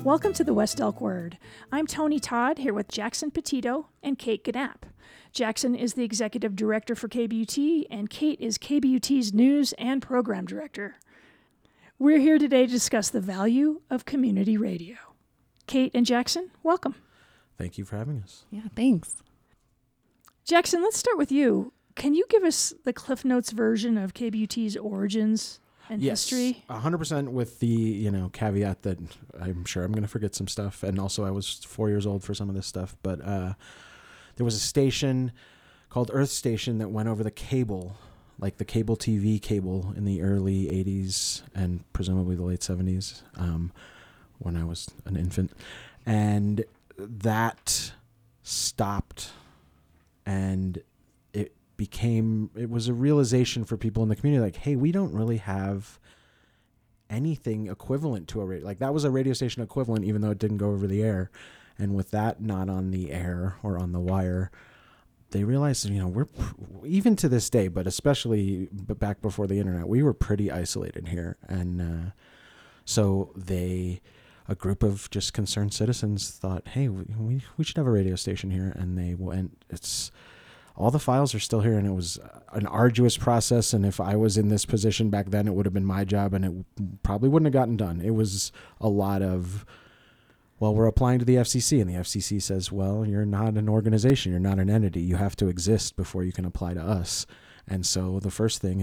Welcome to the West Elk Word. I'm Tony Todd here with Jackson Petito and Kate Ganapp. Jackson is the executive director for KBUT, and Kate is KBUT's news and program director. We're here today to discuss the value of community radio. Kate and Jackson, welcome. Thank you for having us. Yeah, thanks. Jackson, let's start with you. Can you give us the Cliff Notes version of KBUT's origins and history? 100% with the, caveat that I'm sure I'm going to forget some stuff. And also I was 4 years old for some of this stuff. But there was a station called Earth Station that went over the cable, like the cable TV cable in the early 80s and presumably the late 70s when I was an infant. And that stopped, and it was a realization for people in the community, like, hey, we don't really have anything equivalent to a radio. Like, that was a radio station equivalent, even though it didn't go over the air. And with that not on the air or on the wire, they realized, we're even to this day, but especially back before the internet, we were pretty isolated here. And so a group of just concerned citizens thought, hey, we should have a radio station here. And they went, all the files are still here, and it was an arduous process. And if I was in this position back then, it would have been my job, and it probably wouldn't have gotten done. It was a lot of, well, we're applying to the FCC, and the FCC says, well, you're not an organization. You're not an entity. You have to exist before you can apply to us. And so the first thing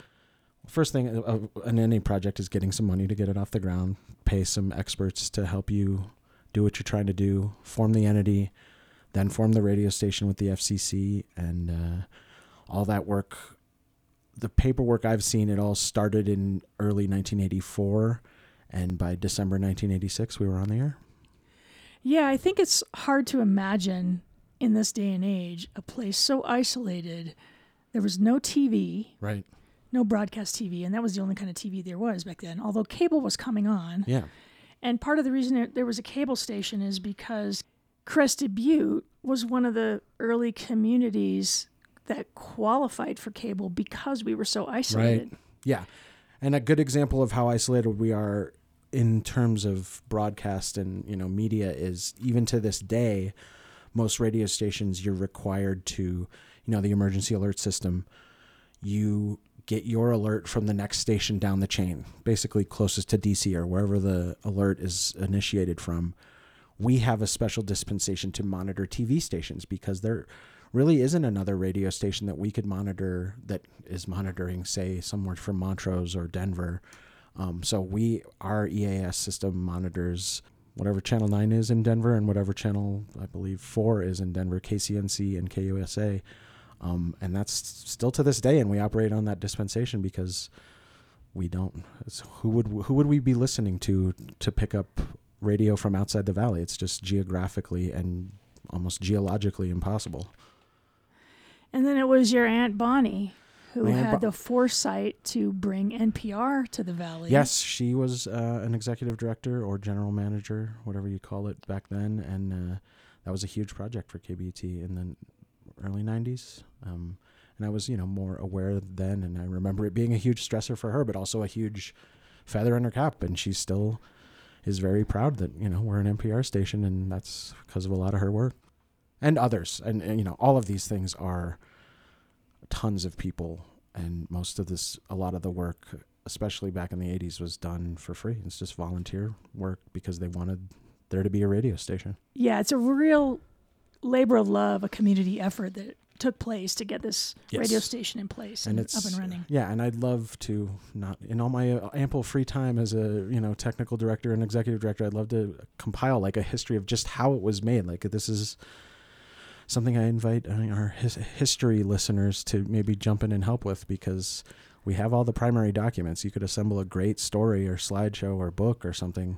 in any project is getting some money to get it off the ground, pay some experts to help you do what you're trying to do, form the entity, then form the radio station with the FCC, and all that work. The paperwork I've seen, it all started in early 1984, and by December 1986, we were on the air. Yeah, I think it's hard to imagine in this day and age a place so isolated. There was no TV. Right. No broadcast TV, and that was the only kind of TV there was back then, although cable was coming on. Yeah. And part of the reason there was a cable station is because Crested Butte was one of the early communities that qualified for cable because we were so isolated. Right. Yeah. And a good example of how isolated we are in terms of broadcast and, media is, even to this day, most radio stations, you're required to, the emergency alert system, you get your alert from the next station down the chain, basically closest to DC or wherever the alert is initiated from. We have a special dispensation to monitor TV stations because there really isn't another radio station that we could monitor that is monitoring, say, somewhere from Montrose or Denver. So our EAS system monitors whatever Channel 9 is in Denver and whatever Channel, I believe, 4 is in Denver, KCNC and KUSA. And that's still to this day, and we operate on that dispensation because we don't. Who would we be listening to pick up radio from outside the valley? It's just geographically and almost geologically impossible. And then it was your Aunt Bonnie who had the foresight to bring NPR to the valley. Yes, she was an executive director or general manager, whatever you call it back then, and that was a huge project for KBUT in the early 90s. And I was, more aware then, and I remember it being a huge stressor for her, but also a huge feather in her cap, and she still is very proud that, we're an NPR station, and that's because of a lot of her work and others. And all of these things are tons of people, and a lot of the work, especially back in the 80s, was done for free. It's just volunteer work because they wanted there to be a radio station. Yeah, it's a real labor of love, a community effort that took place to get this radio station in place and up and running. Yeah, and I'd love to, not in all my ample free time as a technical director and executive director, I'd love to compile like a history of just how it was made. Like, this is something I invite our history listeners to maybe jump in and help with, because we have all the primary documents. You could assemble a great story or slideshow or book or something.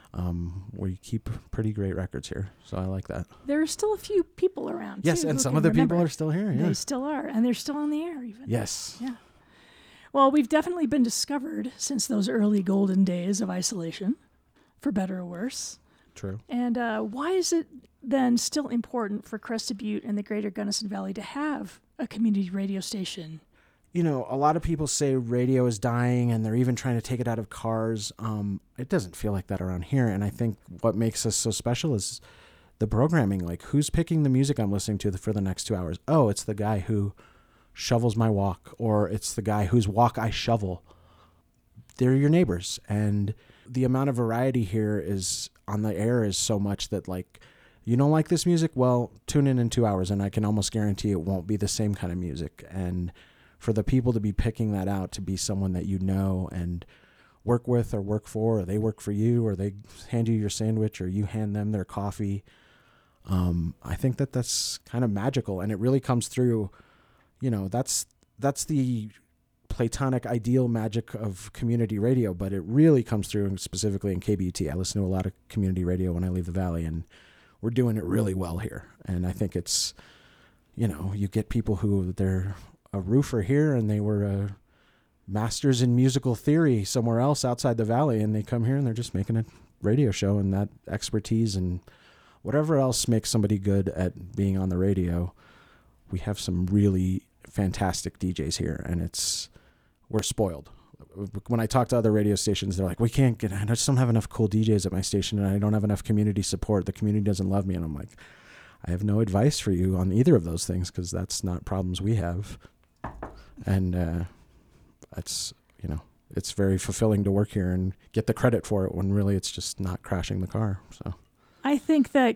We keep pretty great records here, so I like that. There are still a few people around. Yes, and some of the people are still here. Yeah. They still are, and they're still on the air even. Yes. Yeah. Well, we've definitely been discovered since those early golden days of isolation, for better or worse. True. And why is it then still important for Crested Butte and the greater Gunnison Valley to have a community radio station You know, a lot of people say radio is dying and they're even trying to take it out of cars. It doesn't feel like that around here. And I think what makes us so special is the programming. Like, who's picking the music I'm listening to for the next 2 hours? Oh, it's the guy who shovels my walk, or it's the guy whose walk I shovel. They're your neighbors. And the amount of variety here is on the air is so much that, like, you don't like this music? Well, tune in 2 hours and I can almost guarantee it won't be the same kind of music. And for the people to be picking that out, to be someone that you know and work with or work for, or they work for you, or they hand you your sandwich, or you hand them their coffee, I think that that's kind of magical. And it really comes through, you know, that's the platonic ideal magic of community radio, but it really comes through specifically in KBUT. I listen to a lot of community radio when I leave the Valley, and we're doing it really well here. And I think it's, you know, you get people who they're a roofer here and they were a masters in musical theory somewhere else outside the Valley, and they come here and they're just making a radio show, and that expertise and whatever else makes somebody good at being on the radio. We have some really fantastic DJs here, and we're spoiled. When I talk to other radio stations, they're like, I just don't have enough cool DJs at my station, and I don't have enough community support. The community doesn't love me. And I'm like, I have no advice for you on either of those things, because that's not problems we have. And it's very fulfilling to work here and get the credit for it when really it's just not crashing the car. So I think that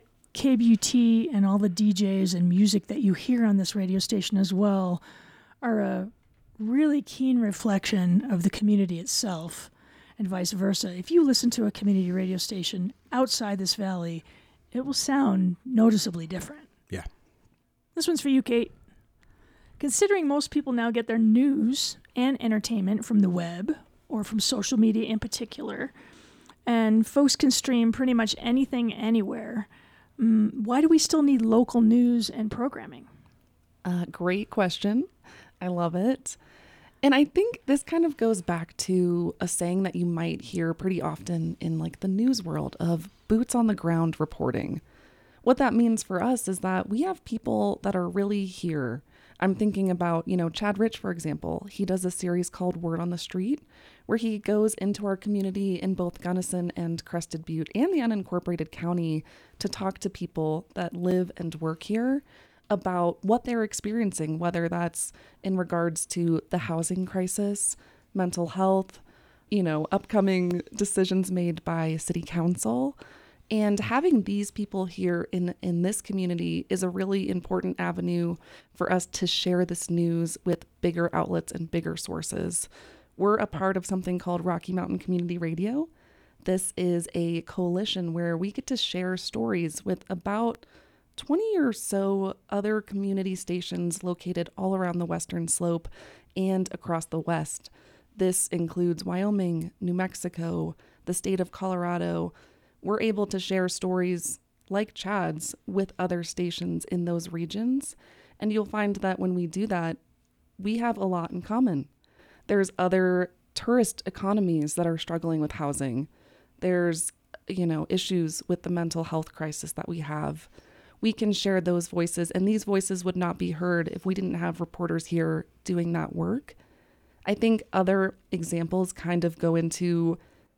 KBUT and all the DJs and music that you hear on this radio station as well are a really keen reflection of the community itself, and vice versa. If you listen to a community radio station outside this valley, it will sound noticeably different. Yeah. This one's for you, Kate. Considering most people now get their news and entertainment from the web or from social media in particular, and folks can stream pretty much anything anywhere, why do we still need local news and programming? Great question. I love it. And I think this kind of goes back to a saying that you might hear pretty often in like the news world of boots on the ground reporting. What that means for us is that we have people that are really here. I'm thinking about, Chad Rich, for example. He does a series called Word on the Street, where he goes into our community in both Gunnison and Crested Butte and the unincorporated county to talk to people that live and work here about what they're experiencing, whether that's in regards to the housing crisis, mental health, upcoming decisions made by city council. And having these people here in this community is a really important avenue for us to share this news with bigger outlets and bigger sources. We're a part of something called Rocky Mountain Community Radio. This is a coalition where we get to share stories with about 20 or so other community stations located all around the Western Slope and across the West. This includes Wyoming, New Mexico, the state of Colorado. We're able to share stories like Chad's with other stations in those regions. And you'll find that when we do that, we have a lot in common. There's other tourist economies that are struggling with housing. There's, issues with the mental health crisis that we have. We can share those voices, and these voices would not be heard if we didn't have reporters here doing that work. I think other examples kind of go into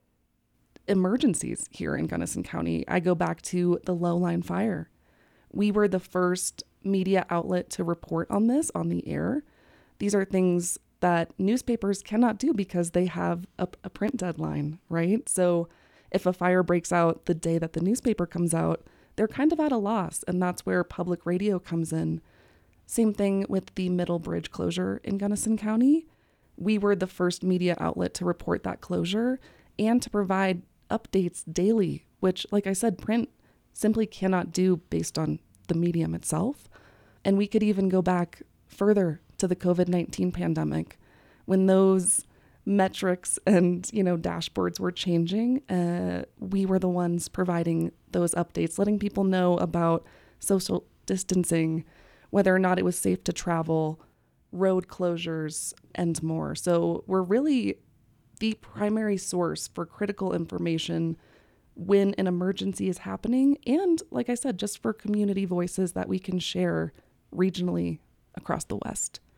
emergencies here in Gunnison County. I go back to the Lowline fire. We were the first media outlet to report on this on the air. These are things that newspapers cannot do because they have a print deadline, right? So if a fire breaks out the day that the newspaper comes out, they're kind of at a loss, and that's where public radio comes in. Same thing with the Middle Bridge closure in Gunnison County. We were the first media outlet to report that closure and to provide updates daily, which, like I said, print simply cannot do based on the medium itself. And we could even go back further to the COVID-19 pandemic when those metrics and, dashboards were changing. We were the ones providing those updates, letting people know about social distancing, whether or not it was safe to travel, road closures, and more. So we're really the primary source for critical information when an emergency is happening. And like I said, just for community voices that we can share regionally across the West.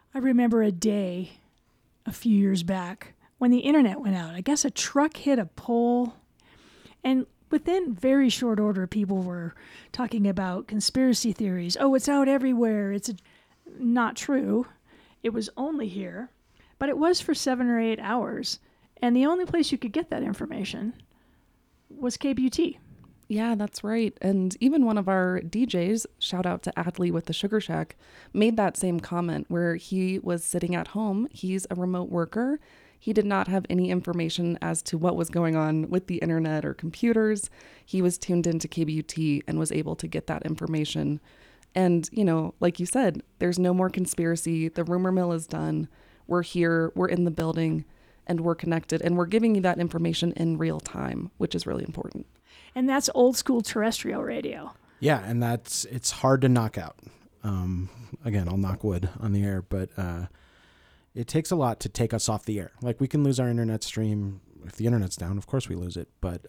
I remember a day a few years back when the internet went out. I guess a truck hit a pole, and within very short order, people were talking about conspiracy theories. Oh, it's out everywhere. Not true. It was only here, but it was for 7 or 8 hours, and the only place you could get that information was KBUT. Yeah, that's right. And even one of our DJs, shout out to Adley with the Sugar Shack, made that same comment where he was sitting at home. He's a remote worker. He did not have any information as to what was going on with the internet or computers. He was tuned into KBUT and was able to get that information. And, you know, like you said, there's no more conspiracy. The rumor mill is done. We're here, we're in the building, and we're connected. And we're giving you that information in real time, which is really important. And that's old school terrestrial radio. Yeah, and it's hard to knock out. Again, I'll knock wood on the air, but it takes a lot to take us off the air. Like, we can lose our internet stream. If the internet's down, of course we lose it. But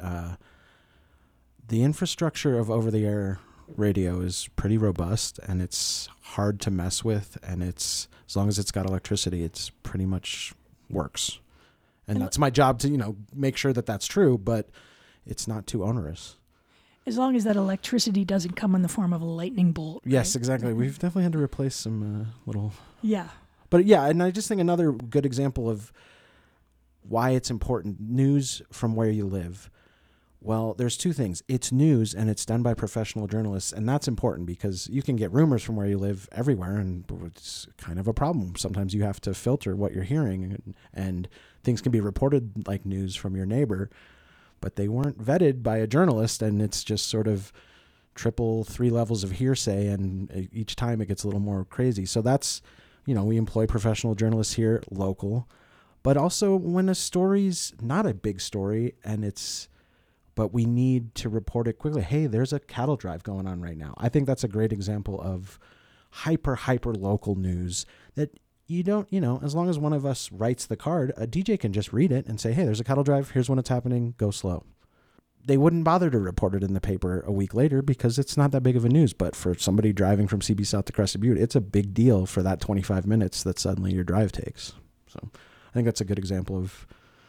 the infrastructure of over-the-air radio is pretty robust, and it's hard to mess with. And it's, as long as it's got electricity, it's pretty much works. And that's my job to, make sure that that's true, but it's not too onerous. As long as that electricity doesn't come in the form of a lightning bolt. Yes, right? exactly. We've definitely had to replace some little... Yeah. But yeah, and I just think another good example of why it's important, news from where you live. Well, there's two things. It's news, and it's done by professional journalists, and that's important because you can get rumors from where you live everywhere, and it's kind of a problem. Sometimes you have to filter what you're hearing, and things can be reported like news from your neighbor, but they weren't vetted by a journalist, and it's just sort of 3 levels of hearsay, and each time it gets a little more crazy. So that's, we employ professional journalists here, local, but also when a story's not a big story but we need to report it quickly. Hey, there's a cattle drive going on right now. I think that's a great example of hyper local news that you don't, as long as one of us writes the card, a DJ can just read it and say, hey, there's a cattle drive. Here's when it's happening. Go slow. They wouldn't bother to report it in the paper a week later because it's not that big of a news. But for somebody driving from CB South to Crested Butte, it's a big deal for that 25 minutes that suddenly your drive takes. So I think that's a good example of,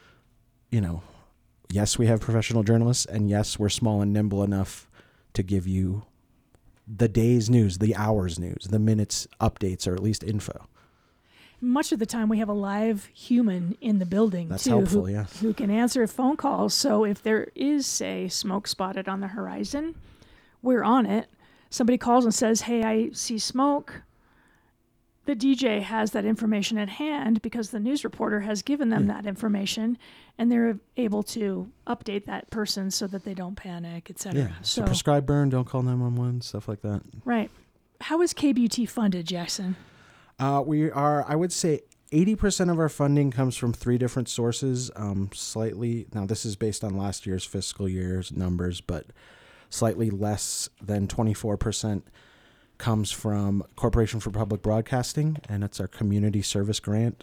yes, we have professional journalists, and yes, we're small and nimble enough to give you the day's news, the hour's news, the minute's updates, or at least info. Much of the time we have a live human in the building, That's too, helpful, who can answer phone calls. So if there is, say, smoke spotted on the horizon, we're on it. Somebody calls and says, hey, I see smoke. The DJ has that information at hand because the news reporter has given them that information, and they're able to update that person so that they don't panic, etc. Yeah, so prescribe burn, don't call 911, stuff like that. Right. How is KBUT funded, Jackson? We are, I would say 80% of our funding comes from 3 different sources. Now this is based on last year's fiscal year's numbers, but slightly less than 24% comes from Corporation for Public Broadcasting, and it's our community service grant.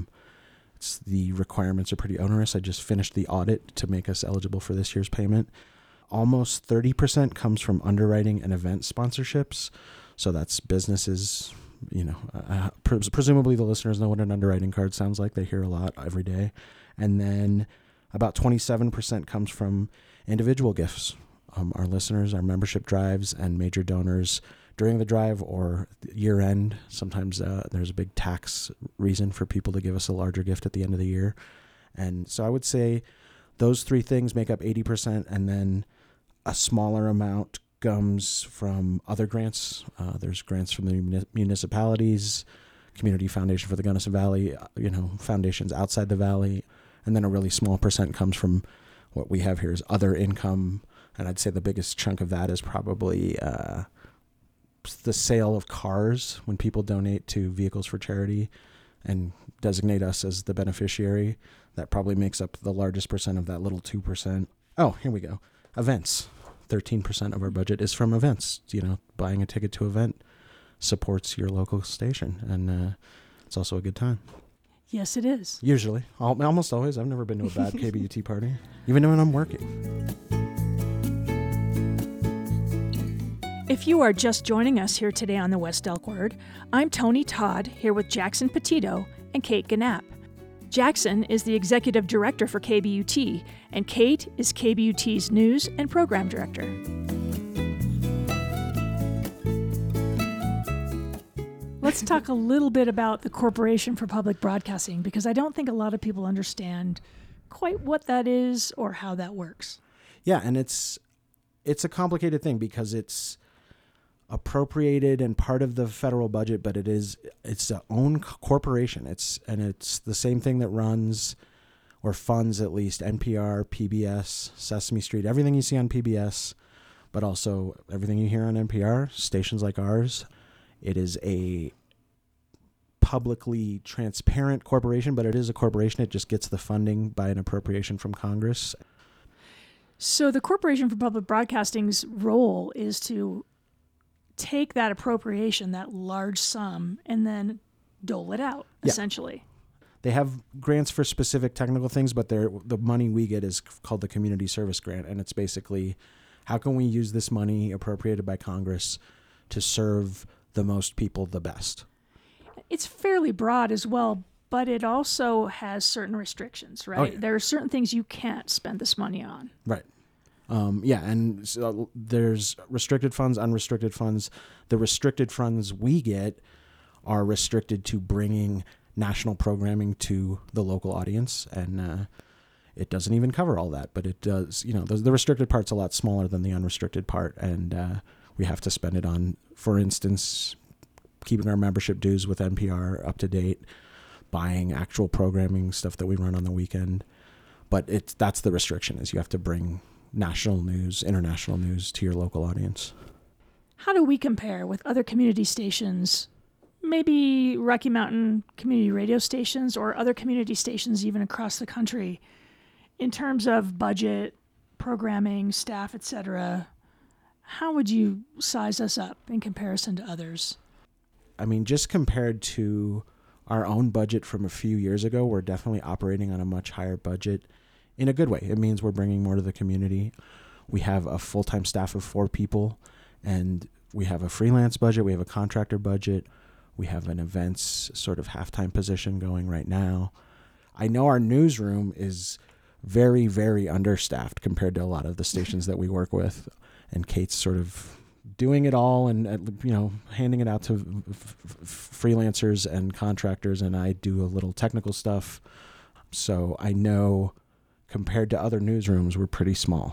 The requirements are pretty onerous. I just finished the audit to make us eligible for this year's payment. Almost 30% comes from underwriting and event sponsorships. So that's businesses, presumably the listeners know what an underwriting card sounds like. They hear a lot every day. And then about 27% comes from individual gifts. Our listeners, our membership drives, and major donors during the drive or year end. Sometimes there's a big tax reason for people to give us a larger gift at the end of the year. And so I would say those 3 things make up 80%, and then a smaller amount comes from other grants. There's grants from the municipalities, Community Foundation for the Gunnison Valley, foundations outside the valley. And then a really small percent comes from what we have here is other income. And I'd say the biggest chunk of that is probably the sale of cars when people donate to Vehicles for Charity and designate us as the beneficiary. That probably makes up the largest percent of that little 2%. Oh, here we go. Events. 13% of our budget is from events. Buying a ticket to an event supports your local station, and it's also a good time. Yes, it is. Usually. Almost always. I've never been to a bad KBUT party, even when I'm working. If you are just joining us here today on the West Elk Word, I'm Tony Todd here with Jackson Petito and Kate Ganapp. Jackson is the Executive Director for KBUT, and Kate is KBUT's News and Program Director. Let's talk a little bit about the Corporation for Public Broadcasting, because I don't think a lot of people understand quite what that is or how that works. Yeah, and it's a complicated thing because it's appropriated and part of the federal budget, but it's its own corporation. It's the same thing that runs or funds at least NPR, PBS, Sesame Street, everything you see on PBS, but also everything you hear on NPR, stations like ours. It is a publicly transparent corporation, but it is a corporation. It just gets the funding by an appropriation from Congress. So the Corporation for Public Broadcasting's role is to take that appropriation, that large sum, and then dole it out, essentially. They have grants for specific technical things, but the money we get is called the Community Service Grant, and it's basically how can we use this money appropriated by Congress to serve the most people the best. It's fairly broad as well, but it also has certain restrictions, right? Oh, yeah. There are certain things you can't spend this money on. Right. And so there's restricted funds, unrestricted funds. The restricted funds we get are restricted to bringing national programming to the local audience, and it doesn't even cover all that, but it does. The restricted part's a lot smaller than the unrestricted part, and we have to spend it on, for instance, keeping our membership dues with NPR up to date, buying actual programming stuff that we run on the weekend. But that's the restriction, is you have to bring national news, international news to your local audience. How do we compare with other community stations, maybe Rocky Mountain community radio stations or other community stations even across the country, in terms of budget, programming, staff, etc.? How would you size us up in comparison to others? I mean, just compared to our own budget from a few years ago, we're definitely operating on a much higher budget. In a good way. It means we're bringing more to the community. We have a full-time staff of 4 people, and we have a freelance budget. We have a contractor budget. We have an events sort of half-time position going right now. I know our newsroom is very, very understaffed compared to a lot of the stations that we work with, and Kate's sort of doing it all and handing it out to freelancers and contractors, and I do a little technical stuff. So I know compared to other newsrooms, we're pretty small.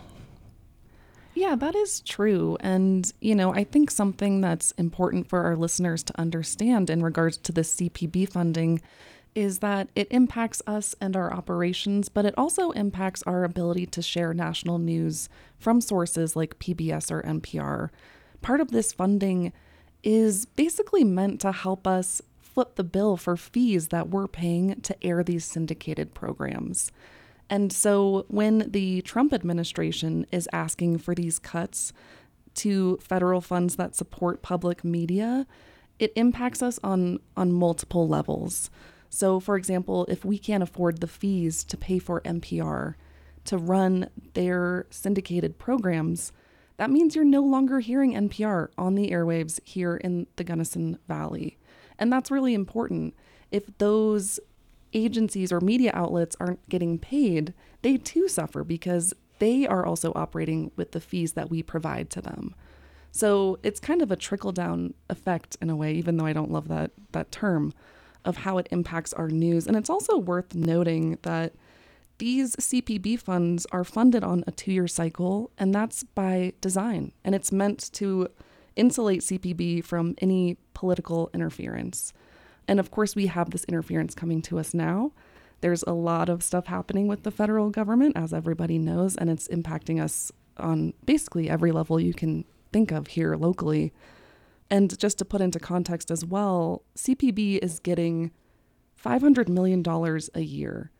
Yeah, that is true. And, I think something that's important for our listeners to understand in regards to the CPB funding is that it impacts us and our operations, but it also impacts our ability to share national news from sources like PBS or NPR. Part of this funding is basically meant to help us foot the bill for fees that we're paying to air these syndicated programs. And so when the Trump administration is asking for these cuts to federal funds that support public media, it impacts us on multiple levels. So, for example, if we can't afford the fees to pay for NPR to run their syndicated programs, that means you're no longer hearing NPR on the airwaves here in the Gunnison Valley. And that's really important. If those agencies or media outlets aren't getting paid, they too suffer because they are also operating with the fees that we provide to them. So it's kind of a trickle-down effect in a way, even though I don't love that term, of how it impacts our news. And it's also worth noting that these CPB funds are funded on a 2-year cycle, and that's by design. And it's meant to insulate CPB from any political interference. And of course, we have this interference coming to us now. There's a lot of stuff happening with the federal government, as everybody knows, and it's impacting us on basically every level you can think of here locally. And just to put into context as well, CPB is getting $500 million a year.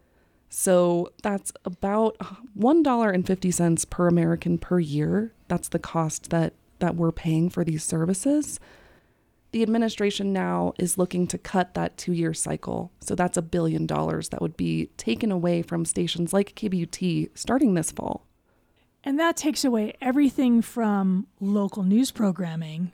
So that's about $1.50 per American per year. That's the cost that we're paying for these services. The administration now is looking to cut that 2-year cycle. So that's $1 billion that would be taken away from stations like KBUT starting this fall. And that takes away everything from local news programming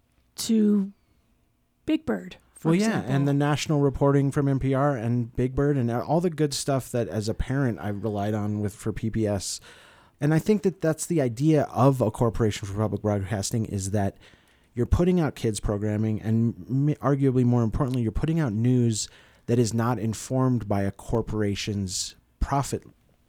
to Big Bird, for example. And the national reporting from NPR and Big Bird and all the good stuff that as a parent I relied on for PBS. And I think that that's the idea of a corporation for public broadcasting, is that you're putting out kids programming, and arguably more importantly, you're putting out news that is not informed by a corporation's profit,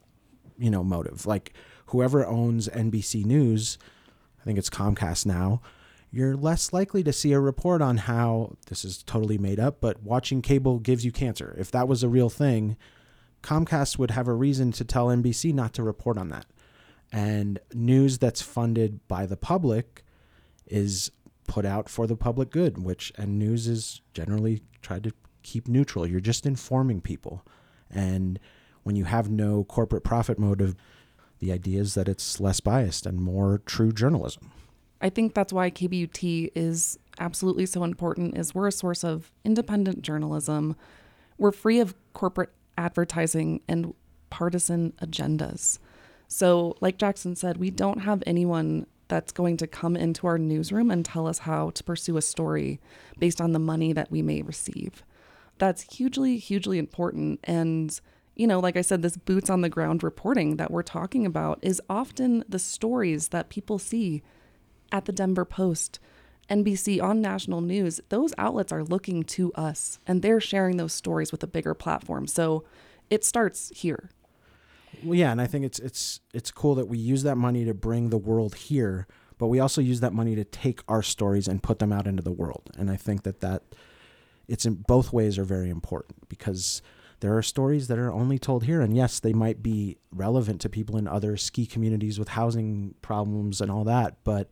motive. Like whoever owns NBC News, I think it's Comcast now, you're less likely to see a report on how, this is totally made up, but watching cable gives you cancer. If that was a real thing, Comcast would have a reason to tell NBC not to report on that. And news that's funded by the public is put out for the public good, and news is generally tried to keep neutral. You're just informing people. And when you have no corporate profit motive, the idea is that it's less biased and more true journalism. I think that's why KBUT is absolutely so important, is we're a source of independent journalism. We're free of corporate advertising and partisan agendas. So like Jackson said, we don't have anyone that's going to come into our newsroom and tell us how to pursue a story based on the money that we may receive. That's hugely, hugely important. And, like I said, this boots on the ground reporting that we're talking about is often the stories that people see at the Denver Post, NBC, on national news. Those outlets are looking to us, and they're sharing those stories with a bigger platform. So it starts here. Well, yeah, and I think it's cool that we use that money to bring the world here, but we also use that money to take our stories and put them out into the world. And I think that it's in both ways are very important, because there are stories that are only told here, and yes, they might be relevant to people in other ski communities with housing problems and all that, but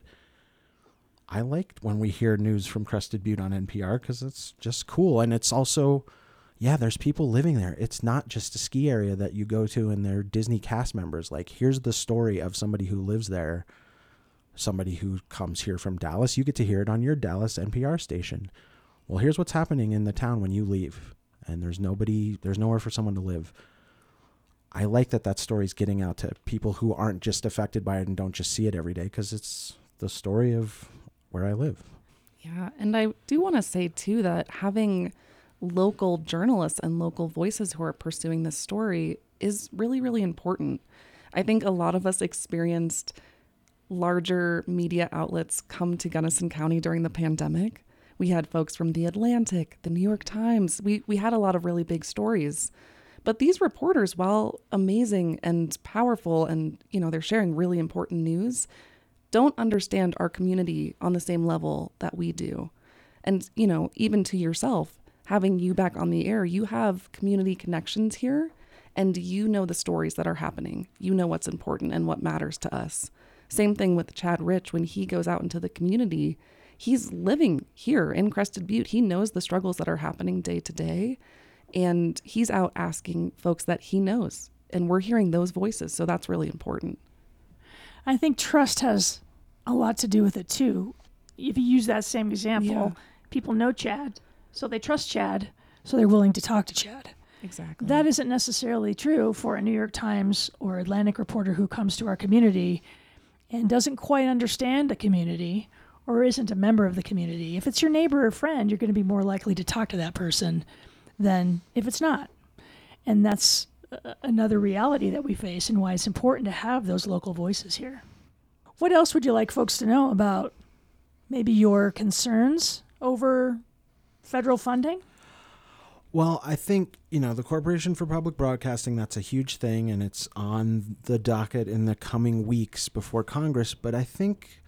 I liked when we hear news from Crested Butte on NPR because it's just cool. And it's also, there's people living there. It's not just a ski area that you go to and they're Disney cast members. Like, here's the story of somebody who lives there, somebody who comes here from Dallas. You get to hear it on your Dallas NPR station. Well, here's what's happening in the town when you leave, and there's nowhere for someone to live. I like that story's getting out to people who aren't just affected by it and don't just see it every day, because it's the story of where I live. Yeah. And I do want to say too, that having local journalists and local voices who are pursuing this story is really, really important. I think a lot of us experienced larger media outlets come to Gunnison County during the pandemic. We had folks from The Atlantic, The New York Times. We had a lot of really big stories. But these reporters, while amazing and powerful and, they're sharing really important news, don't understand our community on the same level that we do. And, even to yourself, having you back on the air, you have community connections here, and the stories that are happening. You know what's important and what matters to us. Same thing with Chad Rich. When he goes out into the community, he's living here in Crested Butte. He knows the struggles that are happening day to day, and he's out asking folks that he knows, and we're hearing those voices. So that's really important. I think trust has a lot to do with it too. If you use that same example, people know Chad, so they trust Chad, so they're willing to talk to Chad. Exactly. That isn't necessarily true for a New York Times or Atlantic reporter who comes to our community and doesn't quite understand the community or isn't a member of the community. If it's your neighbor or friend, you're going to be more likely to talk to that person than if it's not. And that's another reality that we face and why it's important to have those local voices here. What else would you like folks to know about maybe your concerns over federal funding? Well, I think, the Corporation for Public Broadcasting, that's a huge thing, and it's on the docket in the coming weeks before Congress. But I think,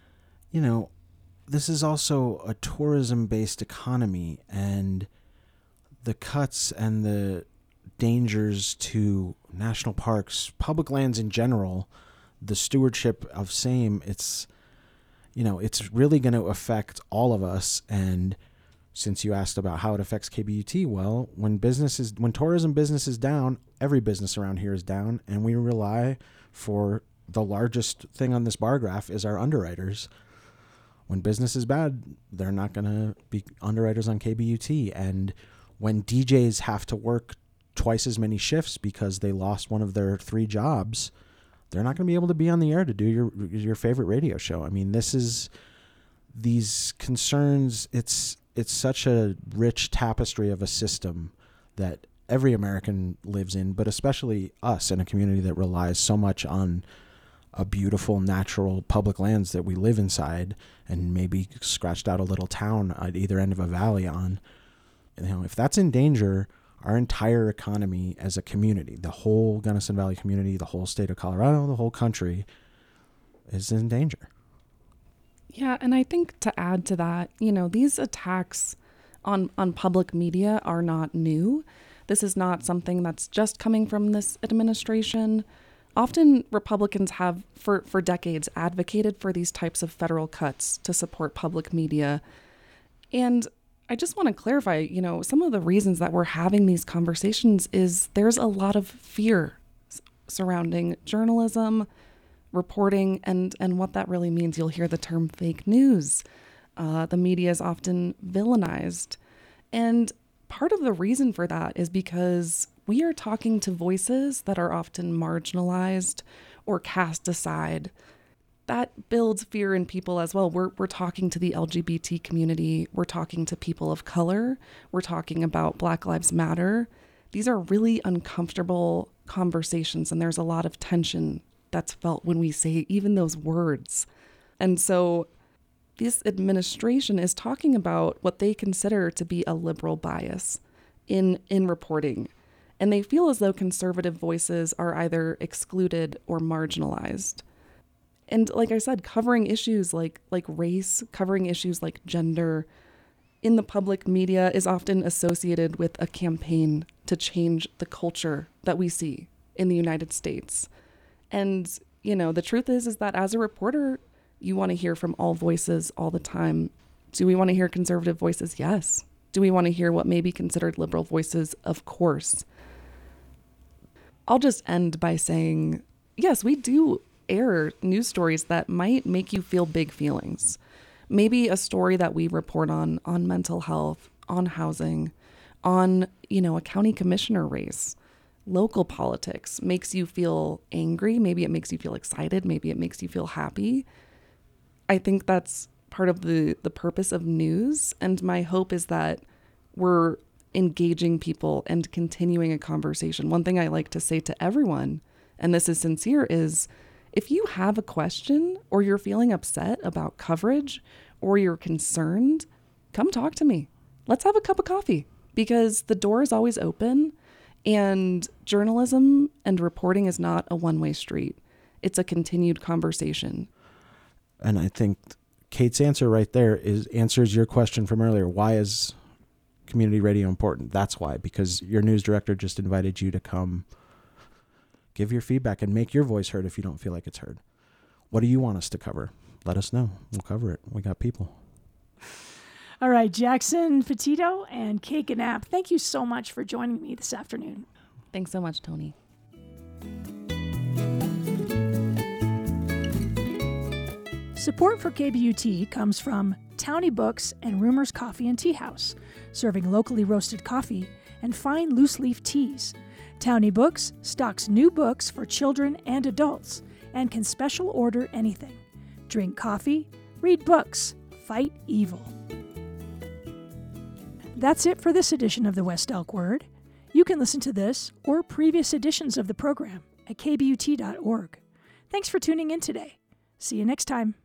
this is also a tourism-based economy, and the cuts and the dangers to national parks, public lands in general, the stewardship of same, it's really going to affect all of us. And since you asked about how it affects KBUT, well, when tourism business is down, every business around here is down, and we rely for the largest thing on this bar graph is our underwriters. When business is bad, they're not going to be underwriters on KBUT. And when DJs have to work twice as many shifts because they lost one of their 3 jobs, they're not going to be able to be on the air to do your favorite radio show. I mean, these concerns, it's such a rich tapestry of a system that every American lives in, but especially us in a community that relies so much on a beautiful natural public lands that we live inside and maybe scratched out a little town at either end of a valley on. If that's in danger, our entire economy as a community, the whole Gunnison Valley community, the whole state of Colorado, the whole country is in danger. Yeah, and I think to add to that, these attacks on public media are not new. This is not something that's just coming from this administration. Often Republicans have, for decades, advocated for these types of federal cuts to support public media. And I just want to clarify, some of the reasons that we're having these conversations is there's a lot of fear surrounding journalism, reporting, and what that really means. You'll hear the term fake news. The media is often villainized. And part of the reason for that is because we are talking to voices that are often marginalized or cast aside. That builds fear in people as well. We're talking to the LGBT community. We're talking to people of color. We're talking about Black Lives Matter. These are really uncomfortable conversations, and there's a lot of tension that's felt when we say even those words. And so this administration is talking about what they consider to be a liberal bias in reporting. And they feel as though conservative voices are either excluded or marginalized. And like I said, covering issues like race, covering issues like gender in the public media is often associated with a campaign to change the culture that we see in the United States. And, the truth is that as a reporter, you want to hear from all voices all the time. Do we want to hear conservative voices? Yes. Do we want to hear what may be considered liberal voices? Of course. I'll just end by saying, yes, we do air news stories that might make you feel big feelings. Maybe a story that we report on mental health, on housing, on, a county commissioner race, local politics makes you feel angry. Maybe it makes you feel excited. Maybe it makes you feel happy. I think that's part of the purpose of news. And my hope is that we're engaging people and continuing a conversation. One thing I like to say to everyone, and this is sincere, is if you have a question or you're feeling upset about coverage or you're concerned, come talk to me. Let's have a cup of coffee, because the door is always open, and journalism and reporting is not a one-way street. It's a continued conversation. And I think Kate's answer right there answers your question from earlier. Why is community radio important? That's why, because your news director just invited you to come give your feedback and make your voice heard if you don't feel like it's heard. What do you want us to cover? Let us know. We'll cover it. We got people. All right, Jackson Petito and Kate Knapp, thank you so much for joining me this afternoon. Thanks so much, Tony. Support for KBUT comes from Townie Books and Rumors Coffee and Tea House, serving locally roasted coffee and fine loose leaf teas. Townie Books stocks new books for children and adults and can special order anything. Drink coffee, read books, fight evil. That's it for this edition of the West Elk Word. You can listen to this or previous editions of the program at kbut.org. Thanks for tuning in today. See you next time.